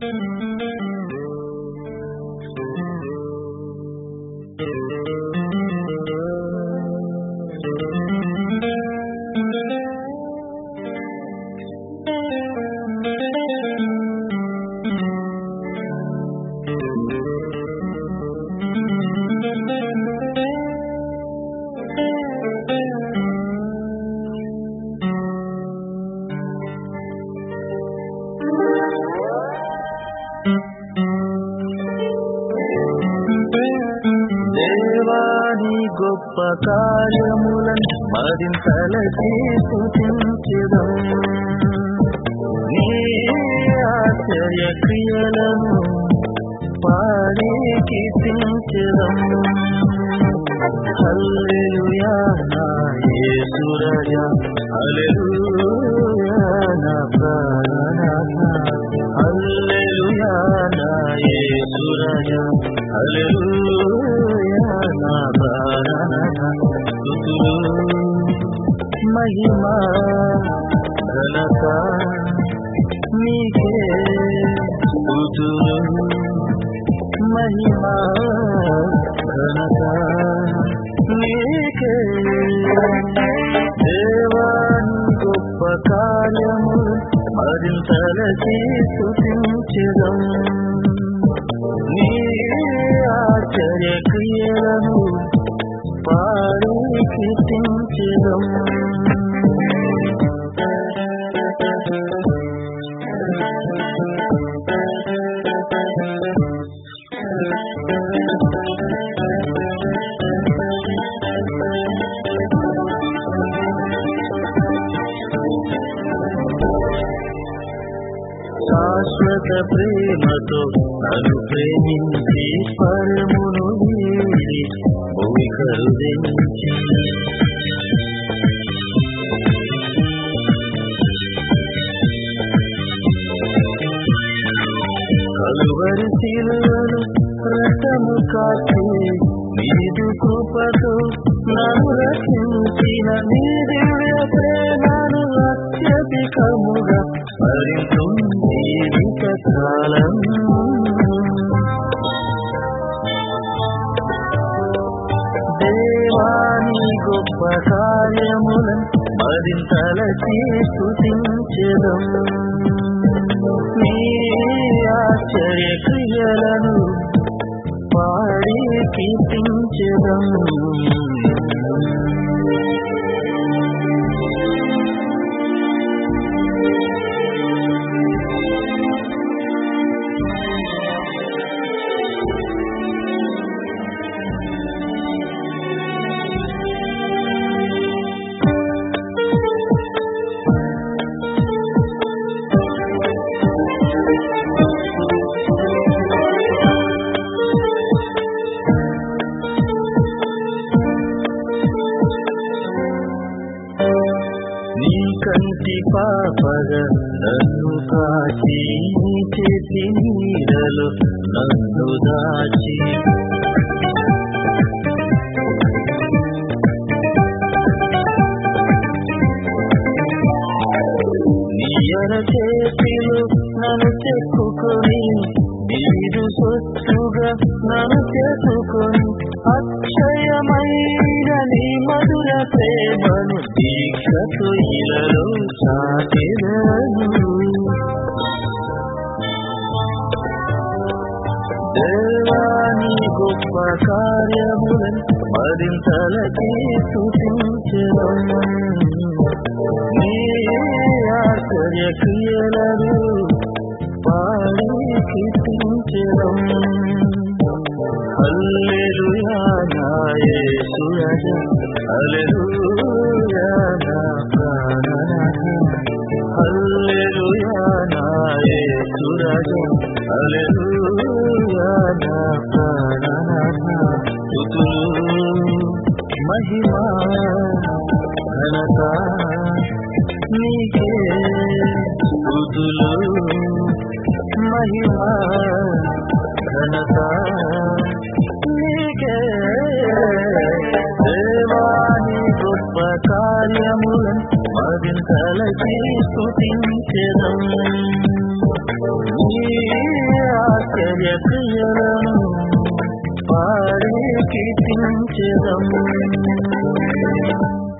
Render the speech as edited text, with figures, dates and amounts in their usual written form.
దేవాని గొప్ప కార్యములను మరింతలకి స్తుతించెదం, నీ ఆశ్చర్య క్రియలను పాడి కీర్తించెదం. హల్లెలూయా నా యేసు రాజా, హల్లెలూయా నా ప్రాణనాథ, హల్లెలూయా నా యేసు రాజా, హల్లెలూయా నా ప్రాణనాథ. స్తుతులు మహిమా ఘనత నీకే, స్తుతులు మహిమా ఘనత నీకే. దేవాని గొప్ప కార్యములు మరింతలకి స్తుతించెదం, నీ ఆశ్చర్య క్రియలను పాడి కీర్తించెదం. శాశ్వత ప్రేమతో నన్ను ప్రేమించి పరమును వీడి భూమి కరుదించి, కలువరి శిలువను రక్తము కాచి నీదు కృపతో నన్ను రక్షించిన నీ దివ్య ప్రేమను అత్యధికముగా స్మరించుంది కాలం. దేవాని గొప్ప కార్యములను మరింతలకి స్తుతించెదం, నీ ఆశ్చర్య క్రియలను పాడి కీర్తించెదం. నీ కంటి పాపగా నన్ను కాచి, నీ చేతి నీడలో నన్ను దాచి, నీ ఎడ చేతిలో నన్ను చెక్కుకొని, నీరు సొత్తుగా నన్ను చెక్కుకొని, అక్షయమైన నీ మధుర ప్రేమను దీక్షతో ఇలలో చాటెదను. దేవాని గొప్ప కార్యములను మరింతలకి స్తుతించెదం, నీ ఆశ్చర్య క్రియలను పాడి కీర్తించెదం. హల్లెలూయా నా యేసు రాజా, హల్లెలూయా నా ప్రాణనాథ, హల్లెలూయా నా యేసు రాజా, హల్లెలూయా నా ప్రాణనాథ. స్తుతులు మహిమా ఘనత నీకే, స్తుతులు మహిమా ఘనత నీకే. దేవాని గొప్ప కార్యములను మరింతలకి స్తుతించెదం, నీ కార్యక్రియలను పాడే కీర్తించెదము.